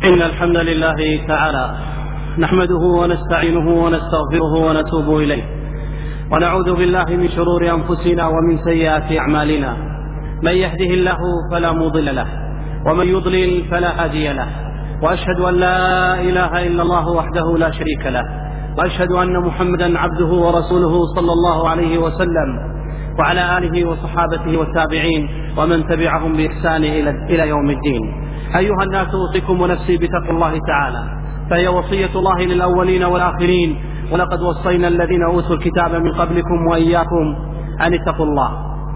إن الحمد لله تعالى نحمده ونستعينه ونستغفره ونتوب إليه، ونعوذ بالله من شرور أنفسنا ومن سيئات أعمالنا. من يهده الله فلا مضل له، ومن يضلل فلا هادي له، وأشهد أن لا إله إلا الله وحده لا شريك له، وأشهد أن محمدا عبده ورسوله صلى الله عليه وسلم، وعلى آله وصحابته والتابعين ومن تبعهم بإحسان إلى يوم الدين. أيها الناس، أوصيكم ونفسي بتقوى الله تعالى، فهي وصية الله للأولين والآخرين، ولقد وصينا الذين أوتوا الكتاب من قبلكم وإياكم أن اتقوا الله.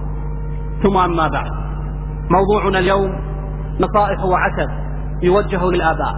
ثم أما بعد، موضوعنا اليوم نصائح وعتب يوجه للآباء.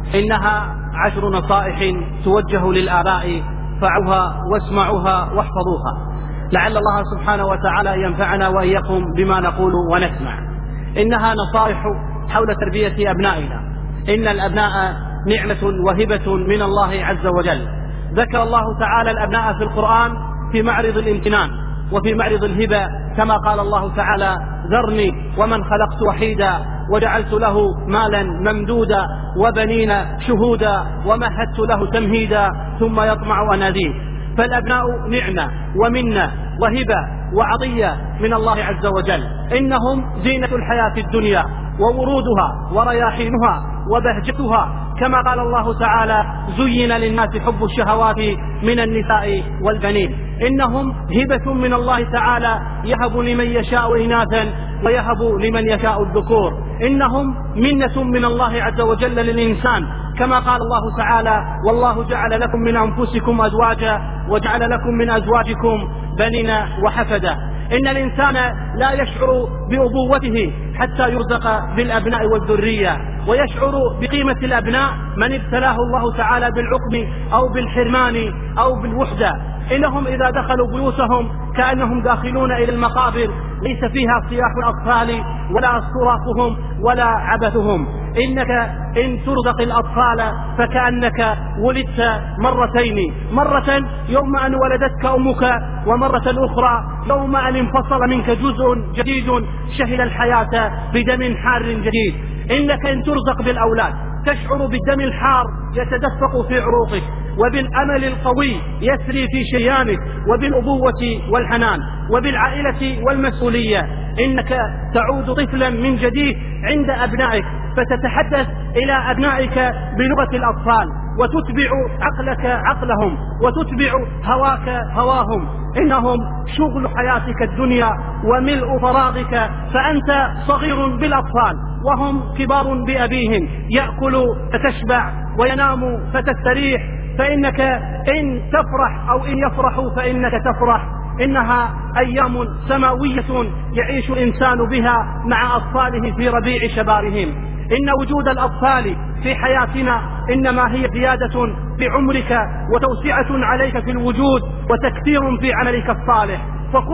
إنها 10 نصائح توجه للآباء، فعوها واسمعوها واحفظوها، لعل الله سبحانه وتعالى ينفعنا وإياكم بما نقول ونسمع. إنها نصائح حول تربية أبنائنا. إن الأبناء نعمة وهبة من الله عز وجل. ذكر الله تعالى الأبناء في القرآن في معرض الامتنان وفي معرض الهبة، كما قال الله تعالى: ذرني ومن خلقت وحيدا وجعلت له مالا ممدودا وبنين شهودا ومهدت له تمهيدا ثم يطمع أن أزيد. فالأبناء نعمة ومنة وهبة وعطية من الله عز وجل. إنهم زينة الحياة الدنيا وورودها ورياحينها وبهجتها، كما قال الله تعالى: زين للناس حب الشهوات من النساء والبنين. إنهم هبة من الله تعالى، يهب لمن يشاء إناثا ويهب لمن يشاء الذكور. إنهم منة من الله عز وجل للإنسان، كما قال الله تعالى: والله جعل لكم من أنفسكم أزواجا وجعل لكم من أزواجكم بنين وحفدا. إن الإنسان لا يشعر بأبوته حتى يرزق بالأبناء والذرية، ويشعر بقيمة الأبناء من ابتلاه الله تعالى بالعقم أو بالحرمان أو بالوحدة. إنهم إذا دخلوا بيوتهم كأنهم داخلون إلى المقابر، ليس فيها صياح الأطفال ولا صراخهم ولا عبثهم. إنك إن ترزق الأطفال فكأنك ولدت مرتين، مرة يوم أن ولدتك أمك، ومرة أخرى يوم أن انفصل منك جزء جديد شهل الحياة بدم حار جديد. إنك إن ترزق بالأولاد تشعر بالدم الحار يتدفق في عروقك، وبالأمل القوي يسري في شريانك، وبالأبوة والحنان، وبالعائلة والمسؤولية. إنك تعود طفلا من جديد عند أبنائك، فتتحدث إلى أبنائك بلغة الأطفال، وتتبع عقلك عقلهم، وتتبع هواك هواهم. إنهم شغل حياتك الدنيا وملء فراغك، فأنت صغير بالأطفال وهم كبار بأبيهم. يأكل فتشبع وينام فتستريح، فإنك إن تفرح أو إن يفرحوا فإنك تفرح. إنها أيام سماوية يعيش الإنسان بها مع أطفاله في ربيع شبابهم. إن وجود الأطفال في حياتنا إنما هي زيادة في عمرك وتوسعة عليك في الوجود وتكثير في عملك الصالح.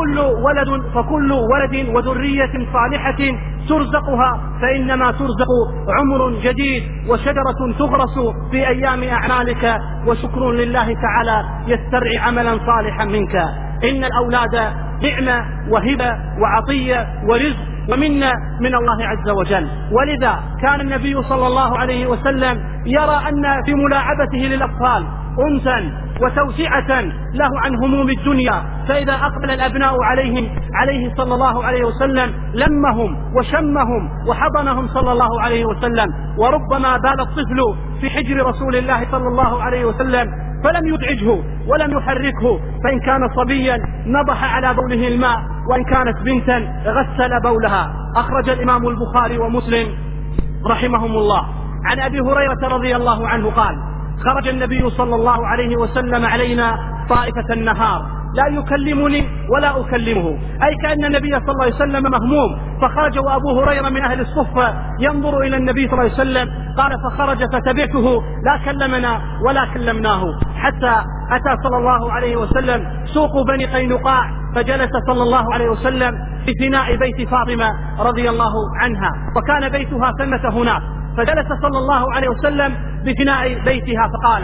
فكل ولد وذرية صالحة ترزقها فإنما ترزق عمر جديد وشجرة تغرس في أيام أعمالك، وشكر لله تعالى يسترعي عملا صالحا منك. إن الأولاد نعمة وهبة وعطية ورزق ومنة من الله عز وجل. ولذا كان النبي صلى الله عليه وسلم يرى أن في ملاعبته للأطفال أنسا وتوسعة له عن هموم الدنيا. فإذا أقبل الأبناء عليه صلى الله عليه وسلم لمهم وشمهم وحضنهم صلى الله عليه وسلم. وربما بال الطفل في حجر رسول الله صلى الله عليه وسلم فلم يزعجه ولم يحركه، فإن كان صبيا نضح على بوله الماء، وإن كانت بنتا غسل بولها. أخرج الإمام البخاري ومسلم رحمهم الله عن أبي هريرة رضي الله عنه قال: خرج النبي صلى الله عليه وسلم علينا طائفة النهار، لا يكلمني ولا أكلمه، أي كأن النبي صلى الله عليه وسلم مهموم. فخرج وأبو هريرة من أهل الصفة ينظر إلى النبي صلى الله عليه وسلم. قال: فخرج فتبعته، لا كلمنا ولا كلمناه، حتى أتى صلى الله عليه وسلم سوق بني قينقاع، فجلس صلى الله عليه وسلم في فناء بيت فاطمة رضي الله عنها، وكان بيتها ثمة هناك. فجلس صلى الله عليه وسلم بفناء بيتها فقال: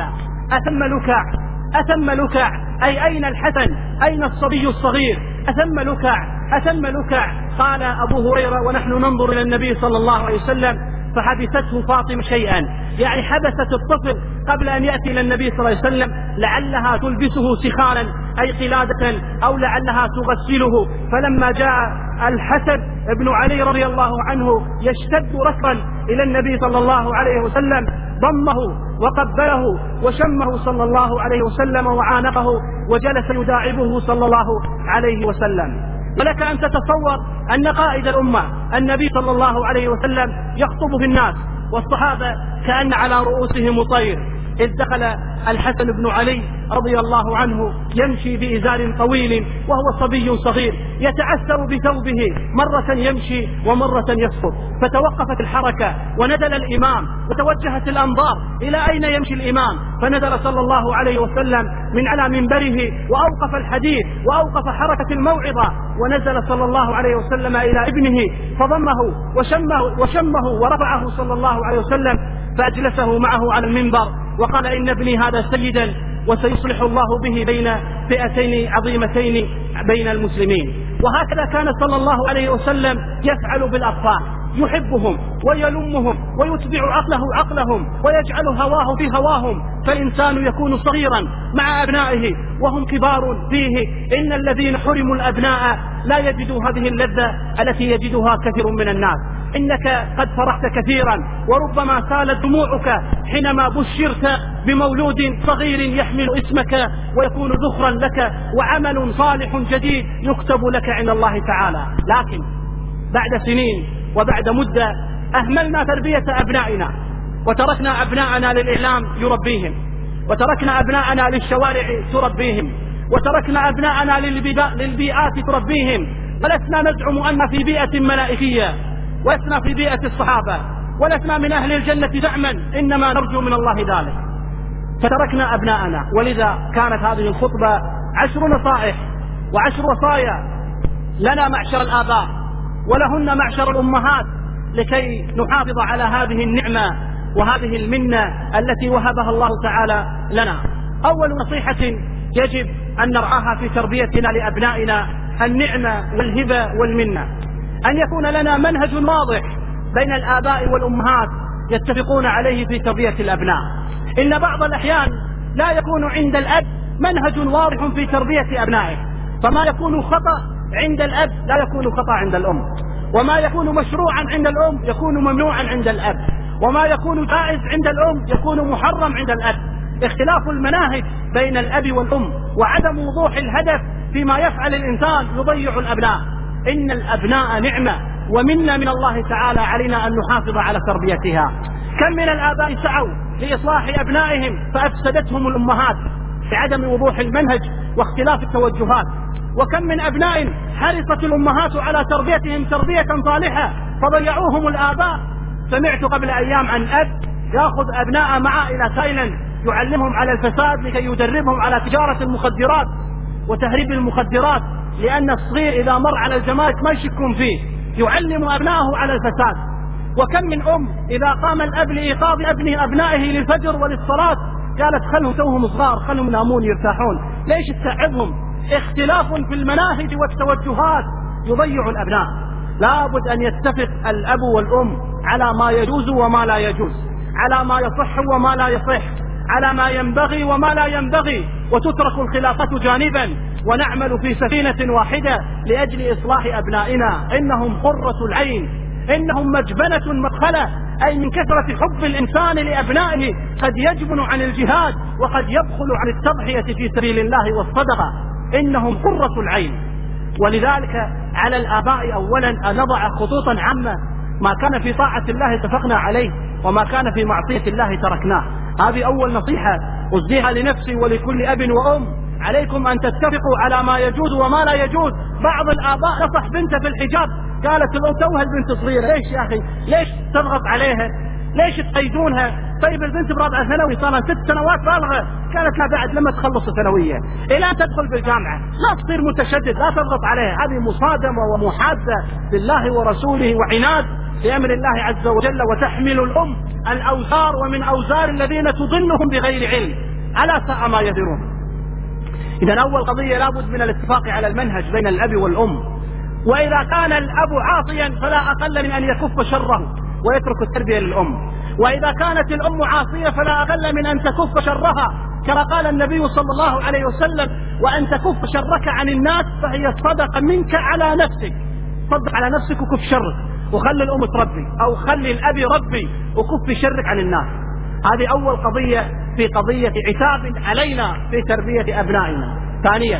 أثم لكع، أي أين الحسن، أين الصبي الصغير، أثم لكع. قال أبو هريرة ونحن ننظر إلى النبي صلى الله عليه وسلم: فحبسته فاطمة شيئا، يعني حبست الطفل قبل أن يأتي إلى النبي صلى الله عليه وسلم، لعلها تلبسه سخانا أي قلادة أو لعلها تغسله. فلما جاء الحسن بن علي رضي الله عنه يشتد ركبا إلى النبي صلى الله عليه وسلم ضمه وقبله وشمه صلى الله عليه وسلم وعانقه وجلس يداعبه صلى الله عليه وسلم. ولك أن تتصور أن قائد الأمة النبي صلى الله عليه وسلم يخطب في الناس والصحابة كأن على رؤوسهم طير، إذ دخل الحسن بن علي رضي الله عنه يمشي بإزار طويل وهو صبي صغير يتعثر بثوبه، مرة يمشي ومرة يسقط، فتوقفت الحركة ونزل الإمام وتوجهت الأنظار إلى أين يمشي الإمام، فنزل صلى الله عليه وسلم من على منبره وأوقف الحديث وأوقف حركة الموعظة، ونزل صلى الله عليه وسلم إلى ابنه فضمه وشمه ورفعه صلى الله عليه وسلم فأجلسه معه على المنبر وقال: إن ابني هذا سيدا وسيصلح الله به بين فئتين عظيمتين بين المسلمين. وهكذا كان صلى الله عليه وسلم يفعل بالأطفال، يحبهم ويلمهم ويتبع عقلهم ويجعل هواه في هواهم، فالإنسان يكون صغيرا مع أبنائه وهم كبار فيه. إن الذين حرموا الأبناء لا يجدوا هذه اللذة التي يجدها كثير من الناس. إنك قد فرحت كثيرا وربما سالت دموعك حينما بشرت بمولود صغير يحمل اسمك ويكون ذخرا لك وعمل صالح جديد يكتب لك عند الله تعالى. لكن بعد سنين وبعد مدة أهملنا تربية أبنائنا، وتركنا أبناءنا للإعلام يربيهم، وتركنا أبناءنا للشوارع تربيهم، وتركنا أبناءنا للبيئات تربيهم، ولسنا نزعم أن في بيئة ملائكية، ولسنا في بيئة الصحابة، ولسنا من أهل الجنة زعما، إنما نرجو من الله ذلك. فتركنا أبناءنا. ولذا كانت هذه الخطبة 10 نصائح و10 وصايا لنا معشر الآباء ولهن معشر الأمهات لكي نحافظ على هذه النعمة وهذه المنة التي وهبها الله تعالى لنا. أول نصيحة يجب أن نرعاها في تربيتنا لأبنائنا النعمة والهبة والمنة، أن يكون لنا منهج واضح بين الآباء والأمهات يتفقون عليه في تربية الأبناء. إن بعض الأحيان لا يكون عند الأب منهج واضح في تربية أبنائه، فما يكون خطأ عند الأب لا يكون خطأ عند الأم، وما يكون مشروعا عند الأم يكون ممنوعا عند الأب، وما يكون جائز عند الأم يكون محرم عند الأب. اختلاف المناهج بين الأب والأم وعدم وضوح الهدف فيما يفعل الإنسان يضيع الأبناء. إن الأبناء نعمة ومنا من الله تعالى، علينا أن نحافظ على تربيتها. كم من الآباء سعوا لإصلاح أبنائهم فأفسدتهم الأمهات بعدم وضوح المنهج واختلاف التوجهات، وكم من أبناء حرصت الأمهات على تربيتهم تربية صالحة فضيعوهم الآباء. سمعت قبل أيام عن أب يأخذ أبناء معه إلى تايلاند يعلمهم على الفساد لكي يدربهم على تجارة المخدرات وتهريب المخدرات، لأن الصغير إذا مر على الجمارك ما يشكون فيه، يعلم أبنائه على الفساد. وكم من أم إذا قام الأب لإيقاظ أبنائه للفجر وللصلاة قالت خلهم توهم صغار، خلهم ينامون يرتاحون، ليش تتعبهم؟ اختلاف في المناهج والتوجهات يضيع الأبناء. لابد أن يتفق الأب والأم على ما يجوز وما لا يجوز، على ما يصح وما لا يصح، على ما ينبغي وما لا ينبغي، وتترك الخلافة جانبا ونعمل في سفينة واحدة لأجل إصلاح أبنائنا. إنهم قرة العين، إنهم مجبنة مدخلة، أي من كثرة حب الإنسان لأبنائه قد يجبن عن الجهاد وقد يبخل عن التضحية في سبيل الله والصدقة. إنهم قرة العين. ولذلك على الآباء أولا أن نضع خطوطا عامة، ما كان في طاعة الله اتفقنا عليه وما كان في معصية الله تركناه. هذه أول نصيحة أزديها لنفسي ولكل أب وأم، عليكم أن تتفقوا على ما يجوز وما لا يجوز. بعض الآباء نصح بنته في الحجاب، قالت لو توها البنت صغيرة، ليش يا أخي؟ ليش تضغط عليها؟ ليش تقيدونها؟ طيب البنت برابعة ثانوي صار 6 سنوات بالغة، كانت لا بعد لما تخلص الثانوية إلى أن تدخل بالجامعة، لا تصير متشدد، لا تضغط عليها. هذه مصادمة ومحادة بالله ورسوله وعناد بأمر الله عز وجل. وتحمل الأم الأوزار ومن أوزار الذين تضلهم بغير علم، ألا ساء ما يذرون. إذا أول قضية لابد من الاتفاق على المنهج بين الأب والأم. وإذا كان الأب عاصيا فلا أقل من أن يكف شره ويترك التربية للأم. وإذا كانت الأم عاصية فلا أقل من أن تكف شرها، كما قال النبي صلى الله عليه وسلم: وأن تكف شرك عن الناس فهي صدقة منك على نفسك. صدق على نفسك وكف شرك، وخلي الأم تربي، أو خلي الأب يربي وكف شرك عن الناس. هذه أول قضية في قضية عتاب علينا في تربية أبنائنا. ثانيا،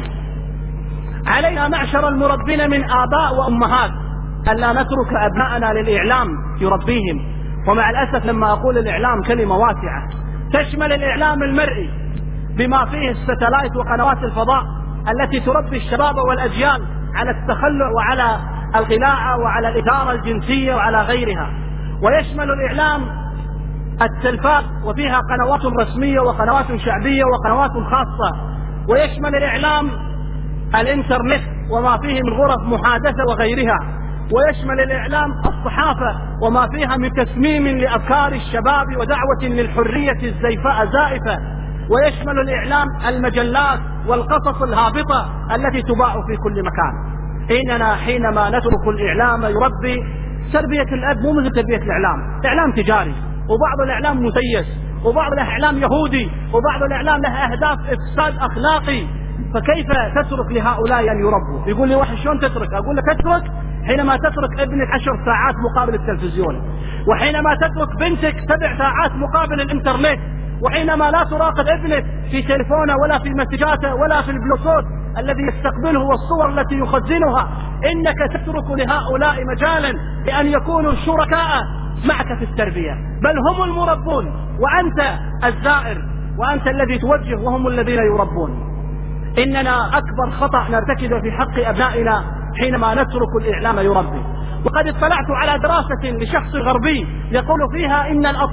علينا معشر المربين من آباء وأمهات ألا نترك أبنائنا للإعلام يربيهم. ومع الأسف لما أقول الإعلام كلمة واسعة تشمل الإعلام المرئي بما فيه الستلايت وقنوات الفضاء التي تربي الشباب والأجيال على التخلع وعلى الخلاعة وعلى الإثارة الجنسية وعلى غيرها، ويشمل الإعلام التلفاز وفيها قنوات رسمية وقنوات شعبية وقنوات خاصة، ويشمل الإعلام الإنترنت وما فيه من غرف محادثة وغيرها، ويشمل الإعلام الصحافة وما فيها من تسميم لأفكار الشباب ودعوة للحرية الزائفة، ويشمل الإعلام المجلات والقصص الهابطة التي تباع في كل مكان. إننا حينما نترك الإعلام يربي، تربية الأب مو مثل تربية الإعلام، إعلام تجاري، وبعض الإعلام مسيس، وبعض الإعلام يهودي، وبعض الإعلام له أهداف إفساد أخلاقي. فكيف تترك لهؤلاء أن يربوا؟ يقول لي واحد: شلون تترك؟ أقول له: تترك حينما تترك ابنك 10 ساعات مقابل التلفزيون، وحينما تترك بنتك 7 ساعات مقابل الإنترنت، وحينما لا تراقب ابنك في تلفونه ولا في مسجاته ولا في البلوتوث الذي يستقبله والصور التي يخزنها. إنك تترك لهؤلاء مجالا لأن يكونوا شركاء معك في التربية، بل هم المربون وأنت الزائر، وأنت الذي توجه وهم الذين يربون. إننا أكبر خطأ نرتكب في حق أبنائنا حينما نترك الإعلام يربي. وقد اطلعت على دراسة لشخص غربي يقول فيها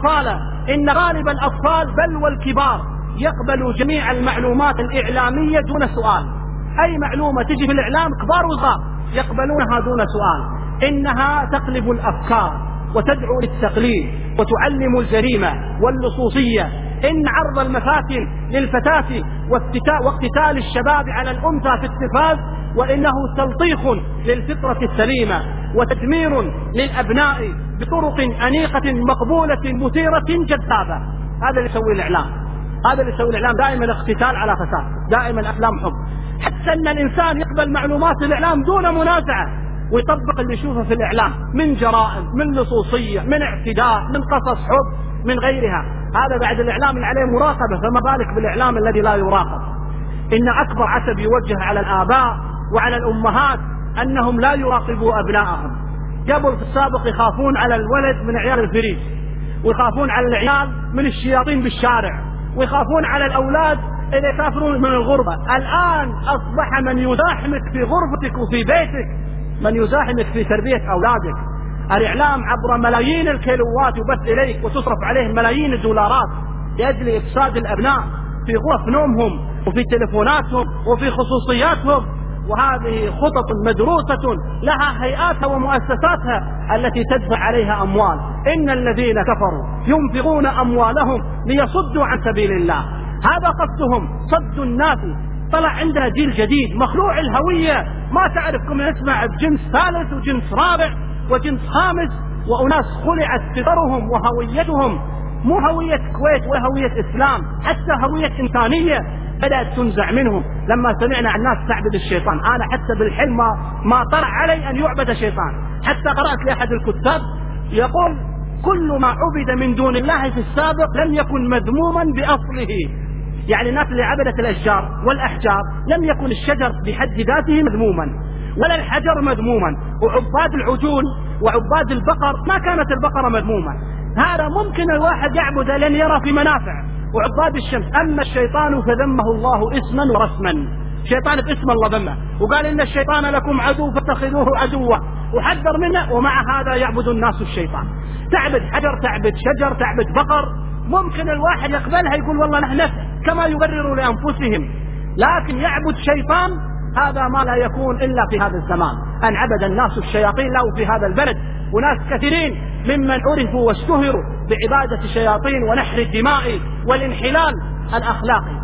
إن غالب الأطفال بل والكبار يقبلوا جميع المعلومات الإعلامية دون سؤال. أي معلومة تجي في الإعلام كبار وصغار يقبلونها دون سؤال. إنها تقلب الأفكار وتدعو للتقليد وتعلم الجريمة واللصوصية. إن عرض المفاتن للفتاة واقتتال الشباب على الأنثى في التلفاز وإنه تلطيخ للفطرة السليمة وتدمير للأبناء بطرق أنيقة مقبولة مثيرة جذابة. هذا اللي يسوي الإعلام، هذا اللي يسوي الإعلام. دائما اقتتال على فساد، دائما أفلام حب، حتى أن الإنسان يقبل معلومات الإعلام دون منازعة ويطبق اللي يشوفه في الإعلام من جرائم، من لصوصية، من اعتداء، من قصص حب، من غيرها. هذا بعد الإعلام اللي عليه مراقبة، فما بالك بالإعلام الذي لا يراقب. إن أكبر عتب يوجه على الآباء وعلى الأمهات أنهم لا يراقبوا أبنائهم. قبل في السابق يخافون على الولد من عيال الفريق، ويخافون على العيال من الشياطين بالشارع، ويخافون على الأولاد إذا يسافرون من الغربة. الآن أصبح من يزاحمك في غرفتك وفي بيتك، من يزاحمك في تربية أولادك. الإعلام عبر ملايين الكيلوات يبث إليك وتصرف عليه ملايين الدولارات لأجل إفساد الأبناء في غرف نومهم وفي تلفوناتهم وفي خصوصياتهم. وهذه خطط مدروسة لها هيئاتها ومؤسساتها التي تدفع عليها أموال. إن الذين كفروا ينفقون أموالهم ليصدوا عن سبيل الله، هذا قصدهم، صد الناس. طلع عندنا جيل جديد مخلوع الهوية، ما تعرف كم نسمع بجنس ثالث وجنس رابع وجنس خامس، وأناس خلعت فطرهم وهويتهم، مو هوية كويت ولا هوية إسلام، حتى هوية إنسانية بدأت تنزع منهم لما سمعنا عن الناس تعبد الشيطان. أنا حتى بالحلم ما طرح علي أن يعبد الشيطان. حتى قرأت لأحد الكتاب يقول: كل ما عبد من دون الله في السابق لم يكن مذموما بأصله. يعني الناس اللي عبدت الأشجار والأحجار لم يكن الشجر بحد ذاته مذموما ولا الحجر مذموما، وعباد العجول وعباد البقر ما كانت البقرة مذمومة. هذا ممكن الواحد يعبد لن يرى في منافع. وعباد الشمس، أما الشيطان فذمه الله اسما ورسما. شيطان باسم الله ذمه وقال: إن الشيطان لكم عدو فاتخذوه عدوا، وحذر منه. ومع هذا يعبد الناس الشيطان. تعبد حجر، تعبد شجر، تعبد بقر، ممكن الواحد يقبلها يقول والله نحن كما يبرروا لأنفسهم، لكن يعبد شيطان هذا ما لا يكون إلا في هذا الزمان. أن عبد الناس الشياطين له في هذا البلد، وناس كثيرين ممن عرفوا واشتهروا بعبادة الشياطين ونحر الدماء والانحلال الأخلاقي.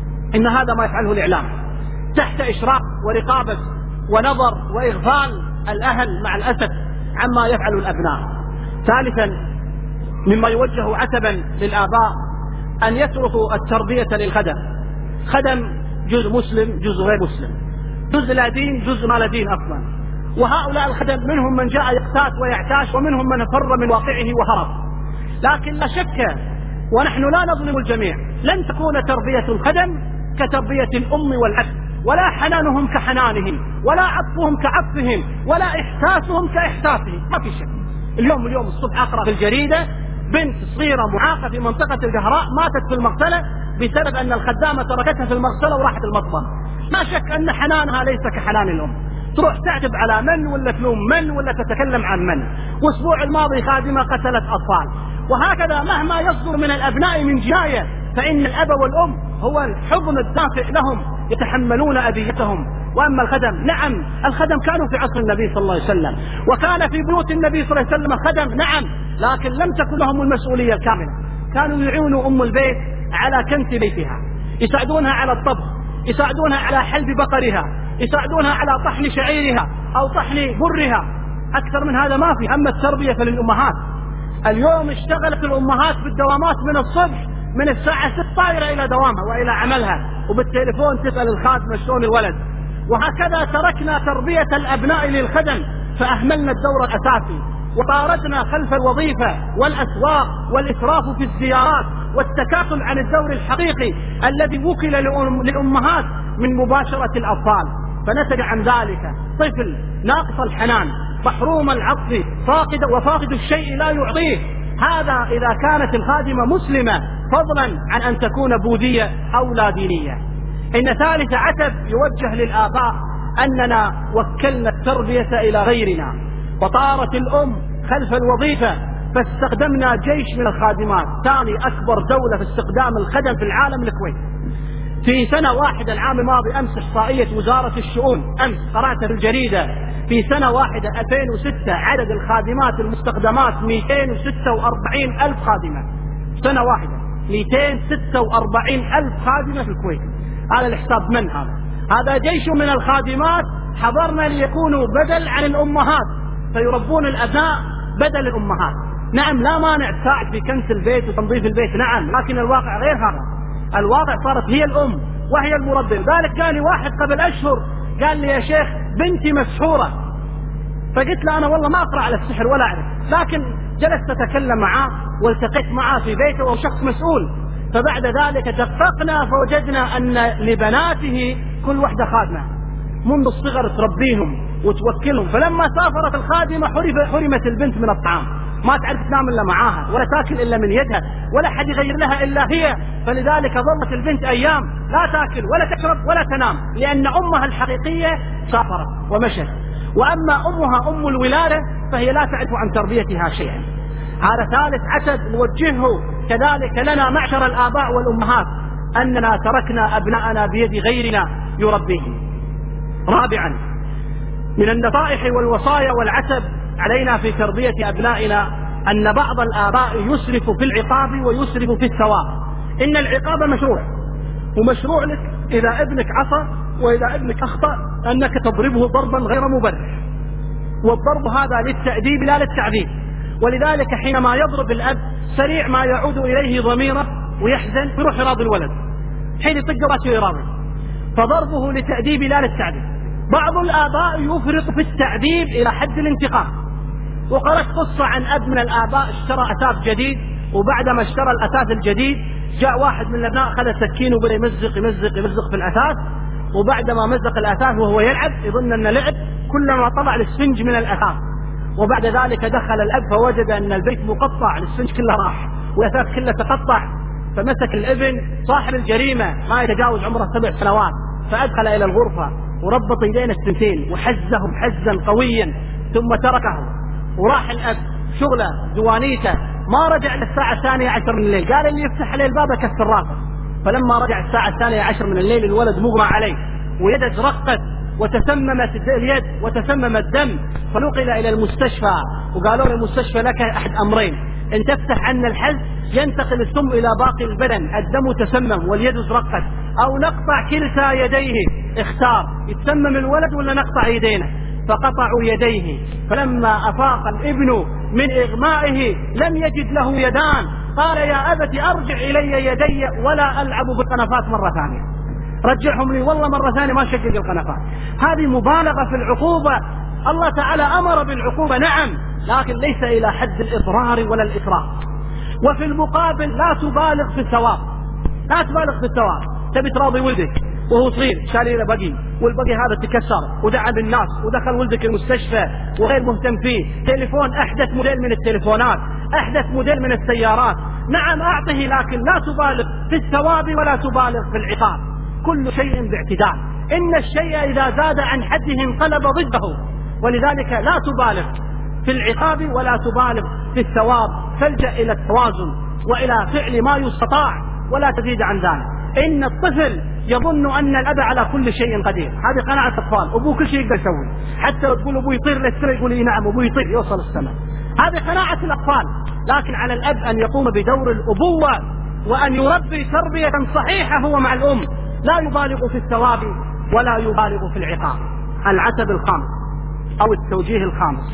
إن هذا ما يفعله الإعلام تحت إشراف ورقابة ونظر وإغفال الأهل مع الأسف عما يفعل الأبناء. ثالثا مما يوجه عتبا للآباء أن يتركوا التربية للخدم. خدم جزء مسلم جزء غير مسلم، جزء لا دين جزء ما لا دين أصلا، وهؤلاء الخدم منهم من جاء يقتات ويعتاش ومنهم من فر من واقعه وهرب. لكن لا شك ونحن لا نظلم الجميع، لن تكون تربية الخدم كتربية الأم والأب، ولا حنانهم كحنانهم، ولا عطفهم كعطفهم، ولا إحساسهم كإحساسهم. ما في شك. اليوم الصبح أقرأ في الجريدة بنت صغيرة معاقة في منطقة الجهراء ماتت في المغسلة بسبب أن الخدامة تركتها في المغسلة وراحت المطبخ. ما شك أن حنانها ليس كحنان الأم، تروح تعتب على من ولا تلوم من ولا تتكلم عن من. والأسبوع الماضي خادمة قتلت أطفال. وهكذا مهما يصدر من الأبناء من جناية فإن الأب والأم هو الحضن الدافئ لهم، يتحملون أذيتهم. وأما الخدم، نعم الخدم كانوا في عصر النبي صلى الله عليه وسلم، وكان في بيوت النبي صلى الله عليه وسلم خدم، نعم، لكن لم تكن لهم المسؤولية الكاملة. كانوا يعينوا أم البيت على كنس بيتها، يساعدونها على الطبخ، يساعدونها على حلب بقرها، يساعدونها على طحن شعيرها أو طحن برها. أكثر من هذا ما في. أما التربية فللأمهات. اليوم اشتغلت الأمهات بالدوامات من الصبح من الساعة 6 طائرة إلى دوامها وإلى عملها، وبالتليفون تسأل الخادمة شلون الولد. وهكذا تركنا تربية الأبناء للخدم، فأهملنا الدور الأساسي، وطاردنا خلف الوظيفة والأسواق والإسراف في الزيارات والتكاسل عن الدور الحقيقي الذي وكل للأمهات من مباشرة الأطفال. فنتج عن ذلك طفل ناقص الحنان، محروم العطف، وفاقد الشيء لا يعطيه. هذا إذا كانت الخادمة مسلمة، فضلا عن أن تكون بوذية أو لا دينية. إن ثالث عتب يوجه للآباء أننا وكلنا التربية إلى غيرنا، وطارت الأم خلف الوظيفة، فاستخدمنا جيش من الخادمات. ثاني أكبر دولة في استخدام الخدم في العالم الكويت. في سنة واحدة العام الماضي، أمس إحصائية وزارة الشؤون، أمس قرأتها في الجريدة، في سنة واحدة 2006 عدد الخادمات المستخدمات 246 ألف خادمة. سنة واحدة 246 ألف خادمة في الكويت. هذا الحساب من هذا جيش من الخادمات حضرنا ليكونوا بدل عن الأمهات، فيربون الأبناء بدل الأمهات. نعم لا مانع تساعد في كنس البيت وتنظيف البيت، نعم، لكن الواقع غير هذا. الواقع صارت هي الأم وهي المربي. ذلك جاني واحد قبل أشهر قال لي يا شيخ بنتي مسحورة، فقلت له أنا والله ما أقرأ على السحر ولا أعرف، لكن جلست أتكلم معاه والتقيت معاه في بيته وهو شخص مسؤول. فبعد ذلك دققنا فوجدنا أن لبناته كل واحدة خادمة منذ الصغر تربيهم وتوكلهم. فلما سافرت الخادمة حرمت البنت من الطعام، ما تعرف تنام إلا معاها، ولا تاكل إلا من يدها، ولا حد يغير لها إلا هي. فلذلك ظلت البنت أيام لا تاكل ولا تشرب ولا تنام، لأن أمها الحقيقية سافرت ومشت. وأما أمها أم الولادة فهي لا تعرف عن تربيتها شيئا. هذا ثالث عتب نوجهه كذلك لنا معشر الآباء والأمهات، أننا تركنا أبناءنا بيد غيرنا يربيهم. رابعا من النصائح والوصايا والعتب علينا في تربية أبنائنا أن بعض الآباء يسرف في العقاب ويسرف في الثواب. إن العقاب مشروع، ومشروع لك إذا ابنك عصى وإذا ابنك أخطأ أنك تضربه ضربا غير مبرح، والضرب هذا للتأديب لا للتعذيب. ولذلك حينما يضرب الأب سريع ما يعود إليه ضميره ويحزن ويروح يراضي الولد، حين يطق راسه يراضي، فضربه للتأديب لا للتعذيب. بعض الآباء يفرط في التعذيب إلى حد الانتقام. وقرأت قصة عن أب من الآباء اشترى أثاث جديد، وبعدما اشترى الأثاث الجديد جاء واحد من الأبناء خذ سكين وبدأ يمزق في الأثاث، وبعدما مزق الأثاث وهو يلعب يظن أن لعب، كلما طلع الاسفنج من الأثاث، وبعد ذلك دخل الأب فوجد أن البيت مقطع، الاسفنج كله راح والأثاث كله تقطع. فمسك الابن صاحب الجريمة ما يتجاوز عمره 7 سنوات، فأدخل إلى الغرفة وربط يدين الثنتين وحزهم حزا قويا، ثم تركه وراح الأب شغله دوانيته. ما رجع للساعة 12 من الليل، قال اللي يفتح عليه الباب كسر راسه. فلما رجع الساعة 12 من الليل الولد مغمى عليه ويده رقت وتسممت اليد وتسمم الدم، فنقل إلى المستشفى وقالوا له المستشفى لك أحد أمرين، إن تفتح عنا الحز ينتقل السم إلى باقي البدن، الدم تسمم واليد رقت، أو نقطع كلتا يديه، اختار يتسمم الولد ولا نقطع يدينه. فقطعوا يديه. فلما أفاق الابن من إغمائه لم يجد له يدان، قال يا أبت أرجع إلي يدي ولا ألعب بالقنفات مرة ثانية، رجعهم لي والله مرة ثانية ما شقق القنفات. هذه مبالغة في العقوبة. الله تعالى أمر بالعقوبة نعم، لكن ليس إلى حد الإضرار ولا الإكراه. وفي المقابل لا تبالغ في الثواب، لا تبالغ في الثواب. تبي تراضي ولدك وهو صغير شاري له بقي، والبقي هذا تكسر ودعم الناس ودخل ولدك المستشفى وغير مهتم فيه، تليفون أحدث موديل من التليفونات، أحدث موديل من السيارات، نعم أعطه، لكن لا تبالغ في الثواب ولا تبالغ في العقاب. كل شيء باعتدال، إن الشيء إذا زاد عن حده انقلب ضده، ولذلك لا تبالغ في العقاب ولا تبالغ في الثواب، فالجأ إلى التوازن وإلى فعل ما يستطاع ولا تزيد عن ذلك. إن الطفل يظن أن الأب على كل شيء قدير، هذه قناعة الأطفال، أبوه كل شيء يقدر يسوي، حتى لو تقول أبوه يطير للسماء يقول لي نعم أبوه يطير يوصل السماء، هذه قناعة الأطفال. لكن على الأب أن يقوم بدور الأبوة وأن يربي تربية صحيحة هو مع الأم، لا يبالغ في الثواب ولا يبالغ في العقاب. العتب الخامس أو التوجيه الخامس،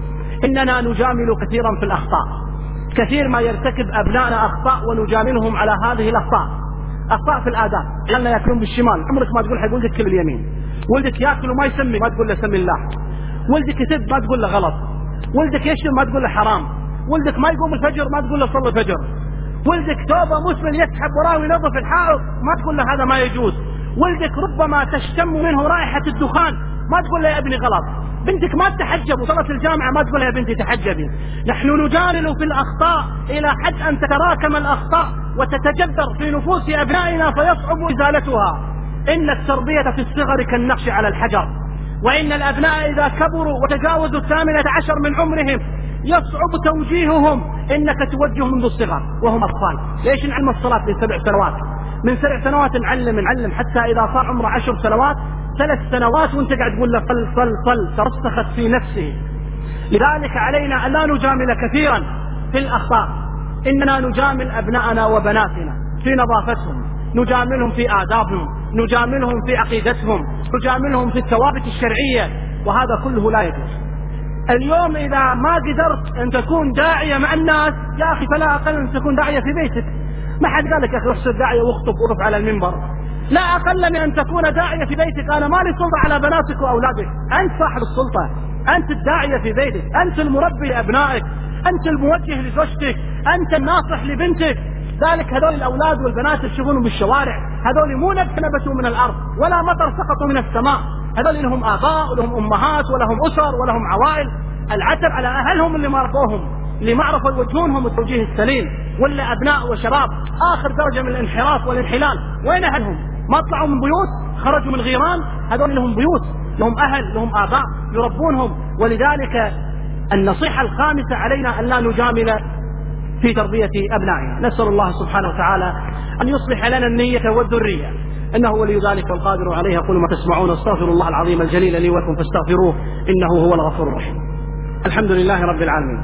إننا نجامل كثيرا في الأخطاء، كثير ما يرتكب أبنائنا أخطاء ونجاملهم على هذه الأخطاء. أخطاء في الآداب، لأننا يأكلون بالشمال، عمرك ما تقول حق ولدك كل اليمين، ولدك يأكل وما يسمي ما تقول له سمي الله، ولدك يسب ما تقول له غلط، ولدك يشتم ما تقول له حرام، ولدك ما يقوم الفجر ما تقول له صلي الفجر، ولدك توبة مسلم يسحب وراه وينظف الحائط ما تقول له هذا ما يجوز، ولدك ربما تشتم منه رائحة الدخان ما تقول له يا ابني غلط، بنتك ما تتحجب وصلت الجامعة ما تقول لها يا بنتي تحجبي. نحن نجادل في الأخطاء إلى حد أن تتراكم الأخطاء وتتجذر في نفوس أبنائنا فيصعب إزالتها. إن التربية في الصغر كالنقش على الحجر، وإن الأبناء إذا كبروا وتجاوزوا 18 من عمرهم يصعب توجيههم، إنك توجه منذ الصغر وهم أطفال. ليش نعلم الصلاة من 7 سنوات؟ من 7 سنوات نعلم حتى إذا صار عمره 10 سنوات 3 سنوات وانت قاعد تقول له صل ترسخت في نفسه. لذلك علينا أن لا نجامل كثيرا في الأخطاء، إننا نجامل أبناءنا وبناتنا في نظافتهم، نجاملهم في آدابهم، نجاملهم في عقيدتهم، نجاملهم في الثوابت الشرعية، وهذا كله لا يجوز. اليوم إذا ما قدرت أن تكون داعية مع الناس يا أخي فلا أقل أن تكون داعية في بيتك. ما حد قال لك يا أخي روح صير داعية واخطب ورف على المنبر، لا أقل من أن تكون داعية في بيتك. أنا ما لي سلطة على بناتك وأولادك، أنت صاحب السلطة، أنت الداعية في بيتك، أنت المربي لأبنائك، أنت الموجه لزوجتك، أنت الناصح لبنتك. ذلك هذول الأولاد والبنات اللي تشوفونهم بالشوارع هذول مو نبتوا من الأرض ولا مطر سقطوا من السماء، هذول لهم آباء ولهم أمهات ولهم أسر ولهم عوائل. العتب على أهلهم اللي ما ربوهم، اللي ما عرفوا يوجهونهم التوجيه السليم، ولا أبناء وشباب آخر درجة من الانحراف والانحلال. وين أهلهم؟ ما طلعوا من بيوت، خرجوا من غيران. هذول لهم بيوت، لهم أهل، لهم آباء يربونهم. ولذلك النصيحة الخامسة علينا أن لا نجامل في تربية أبنائنا. نسأل الله سبحانه وتعالى أن يصلح لنا النية والذرية، إنه ولي ذلك والقادر عليه. أقول ما تسمعون، استغفر الله العظيم الجليل لي ولكم فاستغفروه إنه هو الغفور الرحيم. الحمد لله رب العالمين،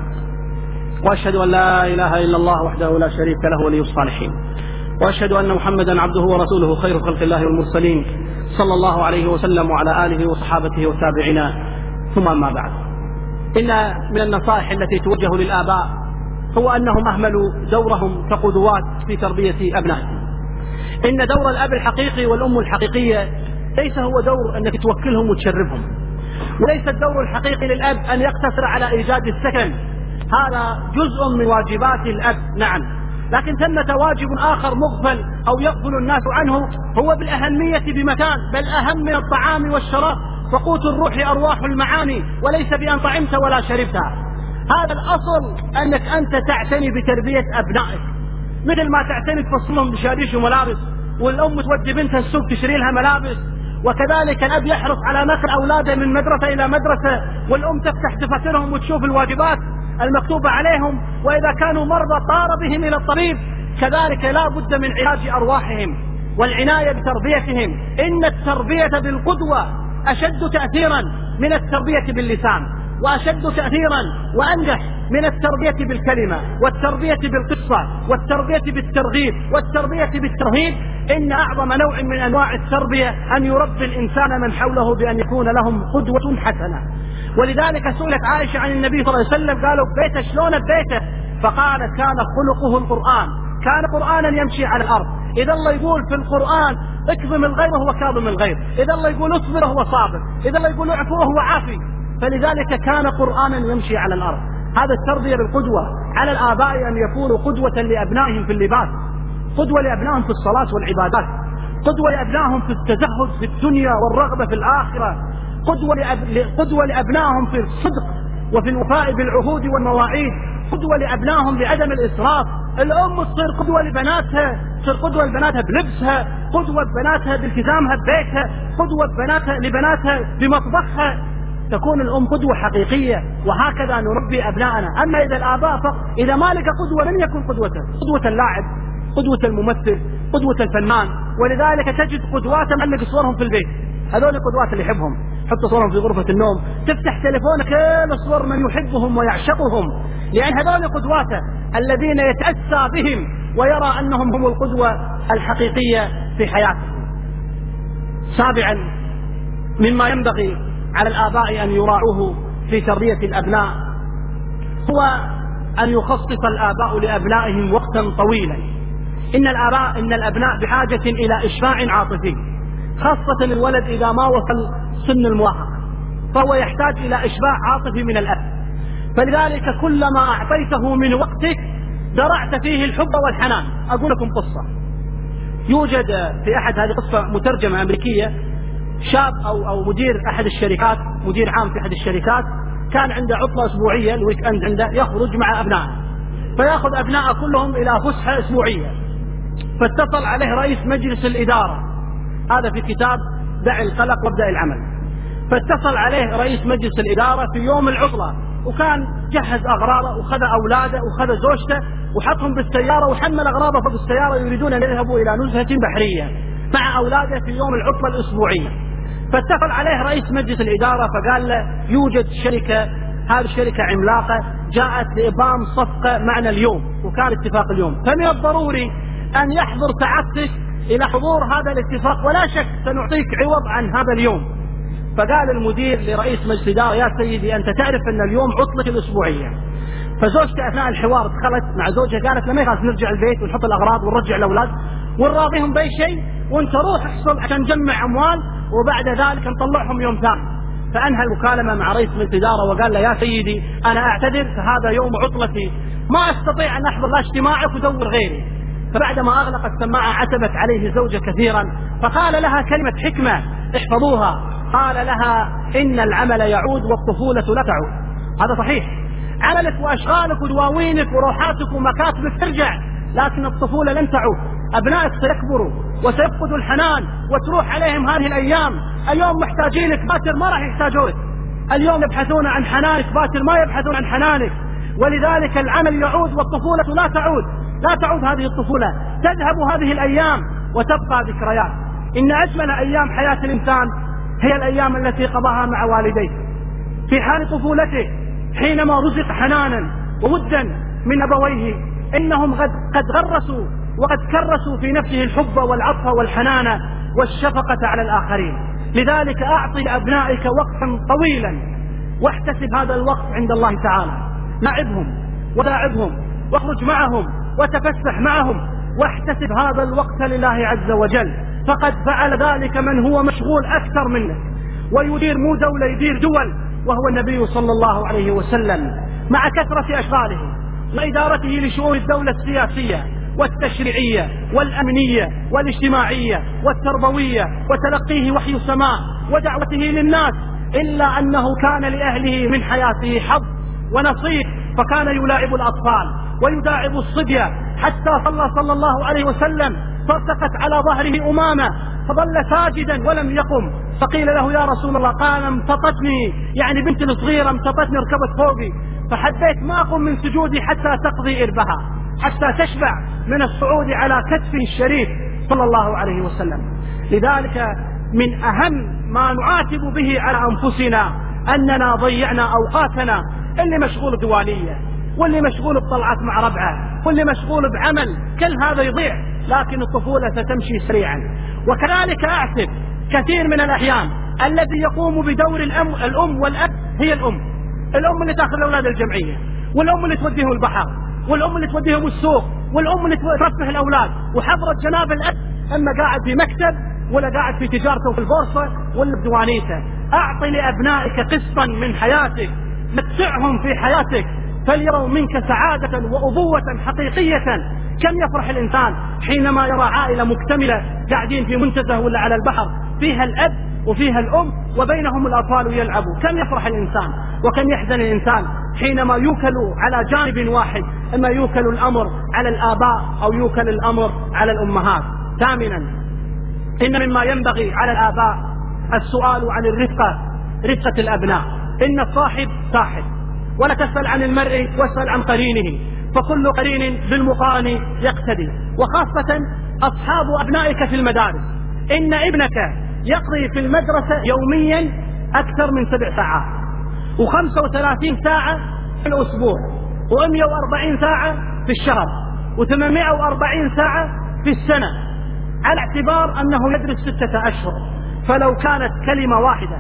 وأشهد أن لا إله إلا الله وحده لا شريك له ولي الصالحين، وأشهد أن محمدا عبده ورسوله خير خلق الله والمرسلين صلى الله عليه وسلم وعلى آله وصحابته والتابعين. ثم أما بعد، إن من النصائح التي توجه للآباء هو أنهم أهملوا دورهم كقدوات في تربية أبنائهم. إن دور الأب الحقيقي والأم الحقيقية ليس هو دور أنك توكلهم وتشربهم، وليس الدور الحقيقي للأب أن يقتصر على إيجاد السكن، هذا جزء من واجبات الأب نعم، لكن ثمة واجب آخر مغفل أو يغفل الناس عنه، هو بالأهمية بمكان، بل أهم من الطعام والشراب، فقوت الروح أرواح المعاني، وليس بأن طعمت ولا شربتها. هذا الأصل أنك أنت تعتني بتربية أبنائك، مثل ما تعتني تفصلهم بشاريش وملابس، والأم تودي بنتها السوق تشري لها ملابس، وكذلك الأب يحرص على نقل أولاده من مدرسة إلى مدرسة، والأم تفتح دفاترهم وتشوف الواجبات المكتوبة عليهم، وإذا كانوا مرضى طار بهم إلى الطبيب. كذلك لا بد من علاج أرواحهم والعناية بتربيتهم. إن التربية بالقدوة أشد تأثيرا من التربية باللسان، وأشد تأثيرا وأنجح من التربية بالكلمة، والتربية بالقصة، والتربية بالترغيب، والتربية بالترهيب. إن أعظم نوع من أنواع التربية أن يربي الإنسان من حوله بأن يكون لهم قدوة حسنة. ولذلك سئلت عائشة عن النبي صلى الله عليه وسلم، قالوا بيته شلون بيته؟ فقالت كان خلقه القرآن، كان قرآنا يمشي على الأرض. إذا الله يقول في القرآن اكظم الغيظ هو كاظم الغيظ، إذا الله يقول اصبر هو صابر، إذا الله يقول اعفو هو عافي. فلذلك كان قرآنا يمشي على الأرض. هذا التربية بالقدوة. على الآباء أن يكونوا قدوة لأبنائهم في اللباس، قدوة لأبنائهم في الصلاة والعبادات، قدوة لأبنائهم في التزهد في الدنيا والرغبة في الآخرة، قدوة لأبنائهم في الصدق وفي الوفاء بالعهود والمواعيد، قدوة لأبنائهم بعدم الإسراف. الأم تصير قدوة لبناتها، تصير قدوة لبناتها بلبسها، قدوة بناتها بالتزامها ببيتها، قدوة لبناتها بمطبخها. تكون الأم قدوة حقيقية، وهكذا نربي أبنائنا. أما إذا الآباء إذا ما لك قدوة لن يكون قدوته، قدوة اللاعب، قدوة الممثل، قدوة الفنان. ولذلك تجد قدوات معلق صورهم في البيت، هذول القدوات اللي يحبهم، حط صورهم في غرفة النوم، تفتح تليفونك كل صور من يحبهم ويعشقهم، لأن هذول قدواته الذين يتأسى بهم ويرى أنهم هم القدوة الحقيقية في حياته. سابعا مما ينبغي على الآباء أن يراعوه في تربية الأبناء هو أن يخصص الآباء لأبنائهم وقتا طويلا. إن الأبناء بحاجة إلى إشباع عاطفي، خاصة الولد إذا ما وصل سن المراهقة فهو يحتاج إلى إشباع عاطفي من الأب. فلذلك كلما أعطيته من وقتك درعت فيه الحب والحنان. أقول لكم قصة. يوجد في أحد هذه قصة مترجمة أمريكية، شاب أو مدير أحد الشركات، مدير عام في أحد الشركات، كان عنده عطلة أسبوعية، الويك أند عنده، يخرج مع أبنائه، فيأخذ أبنائه كلهم إلى فسحة أسبوعية. فاتصل عليه رئيس مجلس الإدارة، هذا في كتاب دع القلق وابدأ العمل. فاتصل عليه رئيس مجلس الإدارة في يوم العطلة، وكان جهز أغراضه وخذ أولاده وخذ زوجته وحطهم بالسيارة وحمل أغراضه فوق السيارة، يريدون أن يذهبوا إلى نزهة بحرية مع أولاده في يوم العطلة الأسبوعية. فاتصل عليه رئيس مجلس الإدارة فقال له يوجد شركة، هذه الشركة عملاقة جاءت لإبرام صفقة معنا اليوم، وكان اتفاق اليوم، فمن الضروري أن يحضر سعادتك إلى حضور هذا الاتفاق، ولا شك سنعطيك عوض عن هذا اليوم. فقال المدير لرئيس مجلس الإدارة يا سيدي أنت تعرف أن اليوم عطلة الأسبوعية. فزوجته أثناء الحوار دخلت مع زوجها قالت لما يخاف نرجع البيت ونحط الأغراض ونرجع الأولاد ونراضيهم بأي شيء، وانت روح احصل عشان نجمع أموال وبعد ذلك نطلعهم يوم ثاني. فأنهى المكالمة مع رئيس مجلس الإدارة وقال له يا سيدي أنا أعتذر فهذا يوم عطلتي، ما أستطيع أن أحضر لا اجتماعك ودور غيري. فبعدما أغلق السماعة عتبت عليه زوجة كثيرا، فقال لها كلمة حكمة احفظوها، قال لها إن العمل يعود والطفولة لا تعود. هذا صحيح، عملك وأشغالك ودواوينك وروحاتك ومكاتبك ترجع، لكن الطفولة لن تعود. أبنائك سيكبروا وسيفقدوا الحنان وتروح عليهم هذه الأيام. اليوم محتاجينك باكر ما راح يحتاجونك، اليوم يبحثون عن حنانك باكر ما يبحثون عن حنانك. ولذلك العمل يعود والطفولة لا تعود، لا تعود هذه الطفولة، تذهب هذه الأيام وتبقى ذكريات. إن أجمل أيام حياة الإنسان هي الأيام التي قضاها مع والديه في حال طفولته، حينما رزق حنانا وودا من أبويه، إنهم قد غرسوا وقد كرسوا في نفسه الحب والعطف والحنان والشفقة على الآخرين. لذلك أعطي لأبنائك وقتا طويلا واحتسب هذا الوقت عند الله تعالى، نعبهم وداعبهم واخرج معهم وتفسح معهم واحتسب هذا الوقت لله عز وجل، فقد فعل ذلك من هو مشغول أكثر منك ويدير مو دولة يدير دول، وهو النبي صلى الله عليه وسلم، مع كثرة أشغاله وإدارته لشؤون الدولة السياسية والتشريعية والأمنية والاجتماعية والتربوية وتلقيه وحي السماء ودعوته للناس، إلا أنه كان لأهله من حياته حظ ونصيب، فكان يلاعب الأطفال ويداعب الصبية، حتى صلى الله عليه وسلم فارتقت على ظهره أمامة فظل ساجدا ولم يقم، فقيل له يا رسول الله، قال امتطتني، يعني بنت الصغيرة امتطتني ركبت فوقي، فحبيت ما أقوم من سجودي حتى تقضي إربها، حتى تشبع من الصعود على كتفه الشريف صلى الله عليه وسلم. لذلك من أهم ما نعاتب به على أنفسنا أننا ضيعنا أوقاتنا، اللي مشغول دوالية واللي مشغول بطلعات مع ربعه واللي مشغول بعمل، كل هذا يضيع لكن الطفولة ستمشي سريعا. وكذلك أعتب كثير من الأحيان الذي يقوم بدور الأم والأب هي الأم اللي تأخذ الأولاد الجمعية، والأم اللي توديهم البحر، والأم اللي توديهم السوق، والأم اللي ترفه الأولاد، وحضرة جناب الأب أما قاعد في مكتب ولا قاعد في تجارته في البورصة ولا بديوانيته. أعطي لأبنائك قسطا من حياتك، متعهم في حياتك فليروا منك سعادة وأبوة حقيقية. كم يفرح الإنسان حينما يرى عائلة مكتملة قاعدين في منتزه ولا على البحر، فيها الأب وفيها الأم وبينهم الأطفال يلعبوا. كم يفرح الإنسان وكم يحزن الإنسان حينما يوكل على جانب واحد، إما يوكل الأمر على الآباء أو يوكل الأمر على الأمهات. ثامنا، إن مما ينبغي على الآباء السؤال عن رفقة الأبناء. إن الصاحب ساحب، ولا تسأل عن المرء واسأل عن قرينه، فكل قرين بالمقارن يقتدي. وخاصة أصحاب أبنائك في المدارس. إن ابنك يقضي في المدرسة يوميا أكثر من 7 ساعات، و35 ساعة في الأسبوع، و140 ساعة في الشهر، و840 ساعة في السنة، على اعتبار أنه يدرس 6 أشهر. فلو كانت كلمة واحدة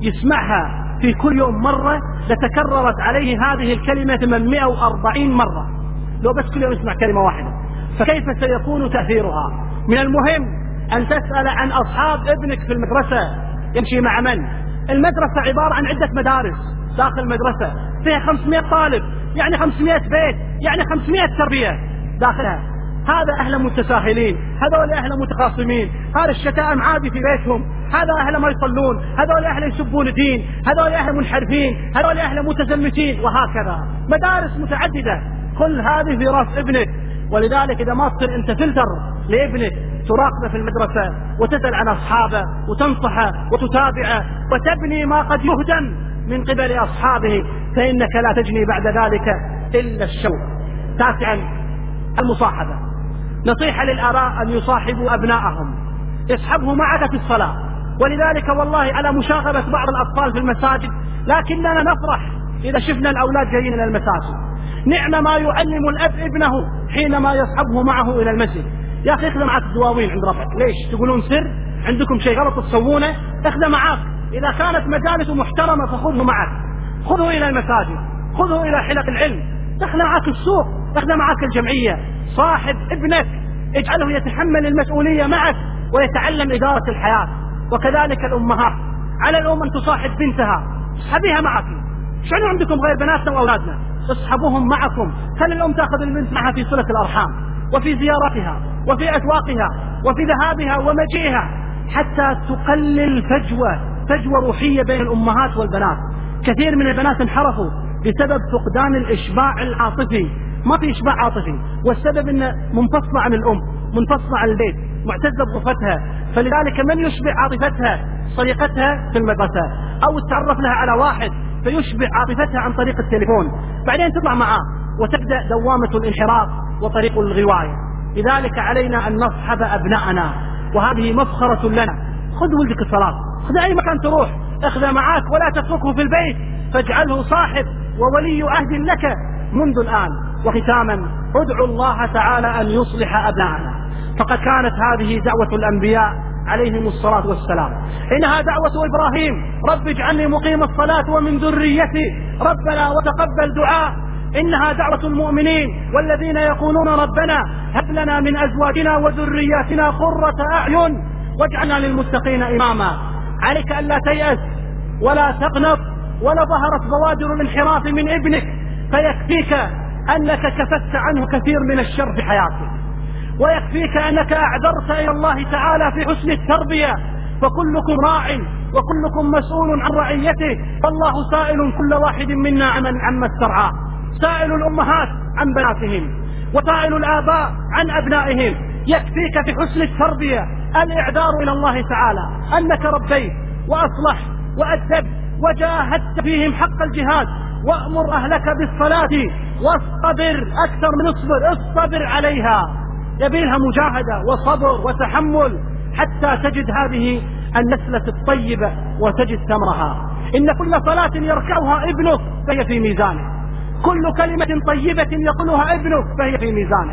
يسمعها في كل يوم مرة لتكررت عليه هذه الكلمة 840 مرة، لو بس كل يوم يسمع كلمة واحدة، فكيف سيكون تأثيرها؟ من المهم أن تسأل عن أصحاب ابنك في المدرسة، يمشي مع من؟ المدرسة عبارة عن عدة مدارس داخل المدرسة، فيها 500 طالب، يعني 500 بيت، يعني 500 تربية داخلها. هذا أهل متساهلين، هذول أهل متخاصمين، هذا الشتائم عادي في بيتهم، هذا أهل ما يصلون، هذول أهل يسبون الدين، هذول أهل منحرفين، هذول أهل متزمتين، وهكذا مدارس متعددة. كل هذه في راس ابنك. ولذلك إذا ما تصير أنت فلتر لابنك تراقبه في المدرسة وتسأل عن أصحابه وتنصحه وتتابعه وتبني ما قد يهدم من قبل أصحابه، فإنك لا تجني بعد ذلك إلا الشوق. 9، المصاحبة. نصيحة للآباء أن يصاحبوا أبنائهم، اصحبه معك في الصلاة. ولذلك والله على مشاغبة بعض الأطفال في المساجد، لكننا نفرح إذا شفنا الأولاد جايين إلى المساجد. نعم ما يعلم الأب ابنه حينما يصحبه معه إلى المسجد. يا أخي اخذ معك الدواوين عند ربك، ليش تقولون سر؟ عندكم شيء غلط تسوونه؟ اخذ معك. إذا كانت مجالس محترمة فخذه معك، خذه إلى المساجد، خذه إلى حلق العلم، اخذ معك السوق، اخذ معك الجمعية. صاحب ابنك، اجعله يتحمل المسؤولية معك ويتعلم إدارة الحياة. وكذلك الأمهات، على الأم أن تصاحب بنتها، اصحبيها معك. شنو عندكم غير بناتنا وأولادنا؟ اصحبوهم معكم. خلي الأم تأخذ البنت معها في صلة الأرحام وفي زيارتها وفي أسواقها وفي ذهابها ومجيئها، حتى تقلل فجوة روحية بين الأمهات والبنات. كثير من البنات انحرفوا بسبب فقدان الإشباع العاطفي. ما في إشباع عاطفي، والسبب أنه منفصلة عن الأم، منفصلة عن البيت، معتزة بغرفتها. فلذلك من يشبع عاطفتها؟ صديقتها في المدرسة، أو تتعرف لها على واحد فيشبع عاطفتها عن طريق التليفون، بعدين تطلع معاه وتبدأ دوامة الانحراف وطريق الغواية. لذلك علينا أن نصحب أبناءنا، وهذه مفخرة لنا. خذ ولدك الصلاة، خذ أي مكان تروح، اخذه معاك ولا تتركه في البيت، فاجعله صاحب وولي عهد لك منذ الآن. وختاما، ادعوا الله تعالى أن يصلح أبناءنا، فقد كانت هذه دعوة الأنبياء عليهم الصلاة والسلام. إنها دعوة إبراهيم: رب اجعلني مقيم الصلاة ومن ذريتي ربنا وتقبل دعاء. إنها دعوة المؤمنين والذين يقولون ربنا هب لنا من أزواجنا وذرياتنا قرة أعين واجعلنا للمتقين إماما. عليك ألا تيأس ولا تقنط، ولا ظهرت بوادر الانحراف من ابنك، فيكفيك أنك كفت عنه كثير من الشر في حياتك، ويكفيك أنك أعذرت إلى الله تعالى في حسن التربية. فكلكم راع وكلكم مسؤول عن رعيته، فالله سائل كل واحد منا عما استرعاه. سائل الأمهات عن بناتهم، وسائل الآباء عن أبنائهم. يكفيك في حسن التربية الإعذار إلى الله تعالى أنك ربيت وأصلحت وأدبت وجاهدت فيهم حق الجهاد. وأمر أهلك بالصلاة واصطبر، أكثر من اصبر عليها. يبيلها مجاهدة وصبر وتحمل حتى تجد هذه النسلة الطيبة وتجد ثمرها. إن كل صلاة يركعها ابنك فهي في ميزانه، كل كلمة طيبة يقولها ابنك فهي في ميزانه،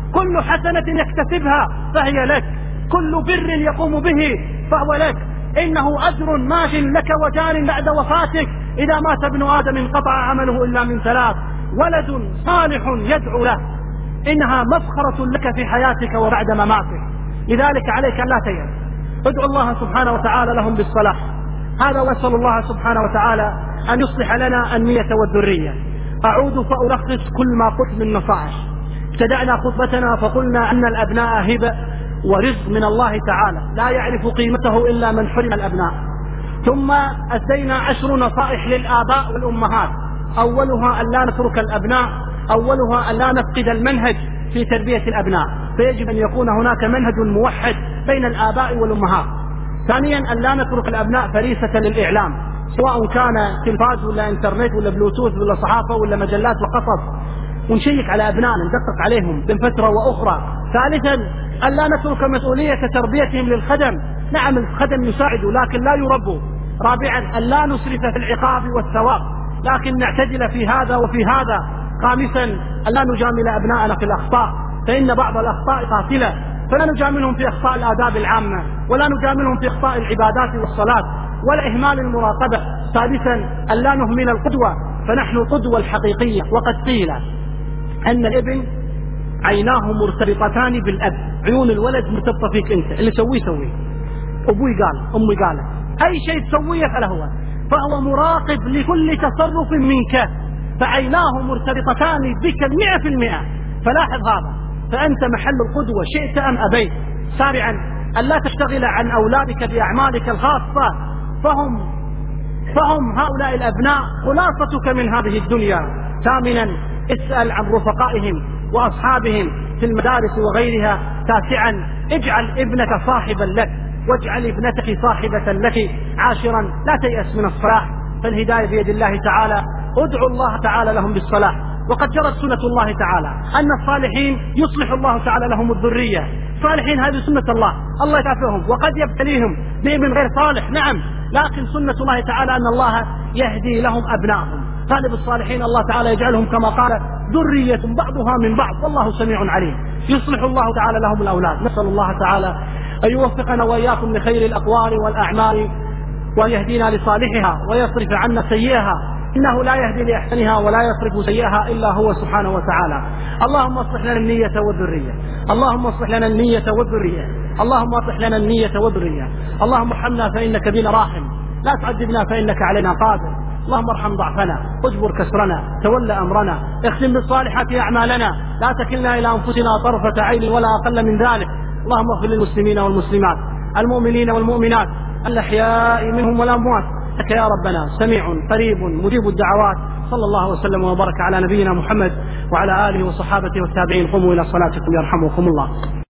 كل حسنة يكتسبها فهي لك، كل بر يقوم به فهو لك، إنه أجر ماج لك وجار بعد وفاتك، إذا مات ابن آدم انقطع عمله إلا من ثلاث: ولد صالح يدعو له، إنها مفخرة لك في حياتك وبعد مماتك. لذلك عليك أن لا تيأس، ادعو الله سبحانه وتعالى لهم بالصلاح. هذا وأسأل الله سبحانه وتعالى أن يصلح لنا النية والذرية. أعود فألخص كل ما قلت من نصائح. ابتدأنا خطبتنا فقلنا أن الأبناء هبة ورزق من الله تعالى، لا يعرف قيمته إلا من حرم الأبناء. ثم أتينا 10 نصائح للآباء والأمهات، أولها أن لا نترك الأبناء، أولها أن لا نفقد المنهج في تربية الأبناء، فيجب أن يكون هناك منهج موحد بين الآباء والأمهات. ثانيا أن لا نترك الأبناء فريسة للإعلام، سواء كان تلفاز ولا انترنت ولا بلوتوث ولا صحافة ولا مجلات وقصص، ونشيك على أبنائنا، ندقق عليهم بين فترة وأخرى. ثالثا أن لا نترك مسؤولية تربيتهم للخدم، نعم الخدم يساعدوا لكن لا يربوا. رابعا أن لا نسرف في العقاب والثواب، لكن نعتدل في هذا وفي هذا. خامسا أن لا نجامل أبناءنا في الأخطاء، فإن بعض الأخطاء قاتلة، فلا نجاملهم في أخطاء الآداب العامة، ولا نجاملهم في أخطاء العبادات والصلاة، ولا إهمال المراقبة. سادسا أن لا نهمل القدوة، فنحن القدوة الحقيقية. وقد قيل أن الابن عيناه مرتبطتان بالأب، عيون الولد مرتبطة فيك أنت، اللي سويه أبوي قال أمي قالت، أي شيء تسويه فله، فهو مراقب لكل تصرف منك، فعيناه مرتبطتان بك 100%. فلاحظ هذا، فأنت محل القدوة شئت أم أبيت. سابعا أن لا تشتغل عن أولادك بأعمالك الخاصة، فهم هؤلاء الأبناء خلاصتك من هذه الدنيا. ثامنا اسأل عن رفقائهم وأصحابهم في المدارس وغيرها. تاسعا اجعل ابنك صاحبا لك، واجعل ابنتك صاحبة لك. عاشرا لا تيأس من الصلاح، فالهداية بيد الله تعالى، ادعوا الله تعالى لهم بالصلاح. وقد جرت سنة الله تعالى أن الصالحين يصلح الله تعالى لهم الذرية. صالحين هذه سنة الله، الله يكافئهم، وقد يبتليهم بابن غير صالح، نعم، لكن سنة الله تعالى أن الله يهدي لهم أبنائهم. غالب الصالحين الله تعالى يجعلهم كما قال ذرية بعضها من بعض، والله سميع عليم. يصلح الله تعالى لهم الأولاد. نسأل الله تعالى أن يوفقنا وإياكم لخير الأقوال والأعمال، وأن يهدينا لصالحها ويصرف عنا سيئها، إنه لا يهدي لأحسنها ولا يصرف سيئها إلا هو سبحانه وتعالى. اللهم اصلح لنا النية والذرية، اللهم اصلح لنا النية والذرية، اللهم اصلح لنا النية والذرية. اللهم ارحمنا فإنك بنا راحم، لا تعذبنا فإنك علينا قادر. اللهم ارحم ضعفنا، اجبر كسرنا، تولى أمرنا، اختم بالصالحات أعمالنا، لا تكلنا إلى أنفسنا طرفة عين ولا أقل من ذلك. اللهم اغفر للمسلمين والمسلمات، المؤمنين والمؤمنات، الأحياء منهم والأموات، لك يا ربنا سميع قريب مجيب الدعوات. صلى الله وسلم وبارك على نبينا محمد وعلى آله وصحابته والتابعين. قوموا إلى صلاتكم يرحمكم الله.